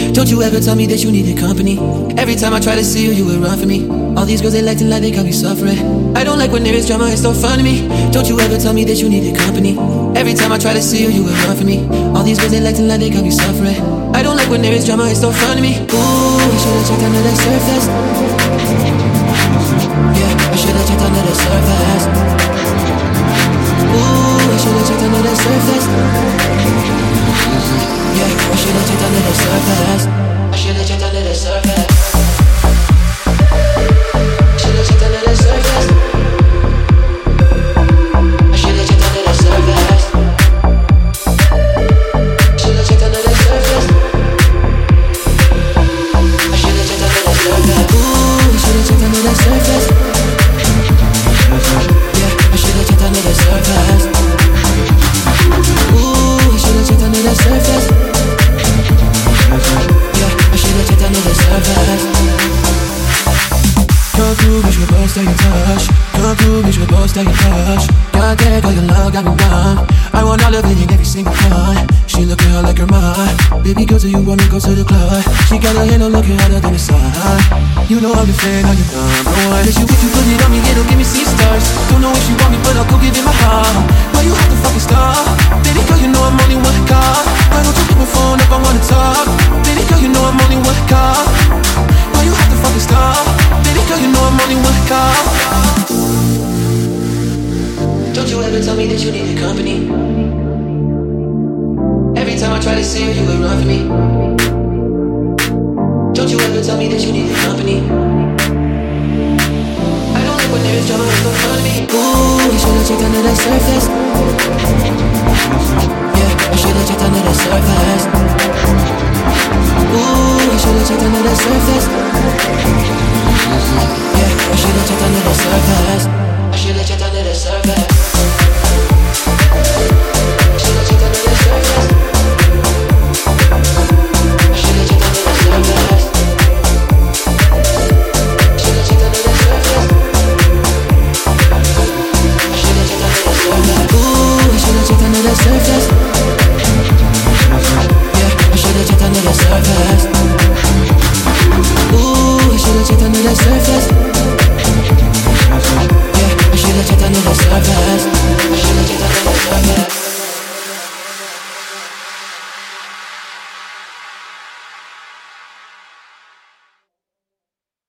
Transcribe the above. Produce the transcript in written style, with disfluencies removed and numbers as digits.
Don't you ever tell me that you needed company. Every time I try to see you, you would run for me. All these girls, they acting like they got me suffering. I don't like when there is drama, it's so fun to me. Don't you ever tell me that you needed company. Every time I try to see you, you would run for me. All these girls, they acting like they got me suffering. I don't like when there is drama, it's so fun to me. Ooh, I should've checked under the surface. Yeah, I should've checked under the surface. Ooh, I should've checked under the surface. Yeah, I should've checked under the surface. I should've checked under the surface. Should've checked under the surface. I should've checked under the surface. Should've checked under the surface. I should've checked under the surface. Ooh, I should've checked under the surface. Yeah, I should've checked under the surface. Ooh, I should've checked under the surface. Yeah, I should've checked under the surface. Come through, bitch, we're both stay in touch. Come through, bitch, we're both stay in touch. Got that, all your love got me down. I want all of it in every single time. She looking hot like her mind. Baby girl, do you wanna go to the club? She got her hand on looking hotter than the sun. You know I'm the fan, now you're number one. If you put it on me, it'll give me C-stars. Don't know if she want me, but I'll go give it my heart. Why you have to fucking stop? Baby girl, you know I'm only one call. Why don't you pick my phone up, I wanna talk? Baby girl, you know I'm only one call. Why you have to fucking stop? Baby girl, you know I'm only one call. Don't you ever tell me that you needed company. Every time I try to see you, you would run for me. Don't you ever tell me that you needed company. I don't like when there is drama, it's no fun to me. Ooh, I should've checked under the surface. Yeah, I should've checked under the surface. Ooh, I should've checked under the surface. Yeah, I should've checked under the surface. I should've checked under the surface. Should've checked under the surface. I should've checked under the surface. Should've checked under the surface. I should've checked under the surface. Ooh, I should've checked under the surface. Yeah, I should've checked under the surface. Ooh, I should've checked under the surface. Yeah, I should've checked under the surface.